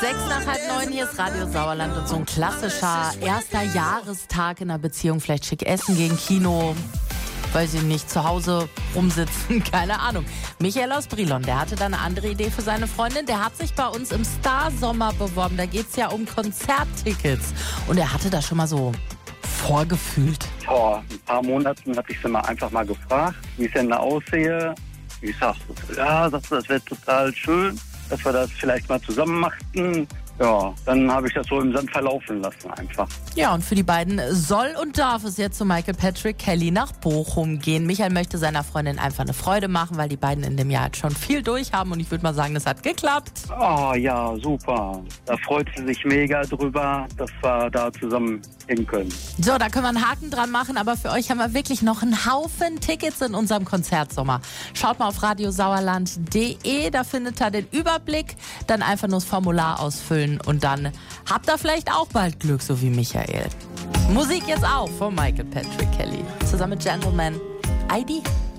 6:30, hier ist Radio Sauerland und so ein klassischer erster Jahrestag in einer Beziehung. Vielleicht schick essen gegen Kino, weiß ich nicht, zu Hause rumsitzen, keine Ahnung. Michael aus Brilon, der hatte da eine andere Idee für seine Freundin. Der hat sich bei uns im Star-Sommer beworben. Da geht es ja um Konzerttickets. Und er hatte da schon mal so vorgefühlt. Vor ein paar Monaten hatte ich sie mal einfach mal gefragt, wie es denn da aussehe. Ich sagte, ja, das wäre total schön, dass wir das vielleicht mal zusammen machten. Ja, dann habe ich das so im Sand verlaufen lassen einfach. Ja, und für die beiden soll und darf es jetzt zu Michael Patrick Kelly nach Bochum gehen. Michael möchte seiner Freundin einfach eine Freude machen, weil die beiden in dem Jahr jetzt schon viel durch haben. Und ich würde mal sagen, das hat geklappt. Oh ja, super. Da freut sie sich mega drüber, dass wir da zusammen hin können. So, da können wir einen Haken dran machen. Aber für euch haben wir wirklich noch einen Haufen Tickets in unserem Konzertsommer. Schaut mal auf radiosauerland.de, da findet ihr den Überblick. Dann einfach nur das Formular ausfüllen. Und dann habt ihr vielleicht auch bald Glück, so wie Michael. Musik jetzt auch von Michael Patrick Kelly. Zusammen mit Gentleman ID.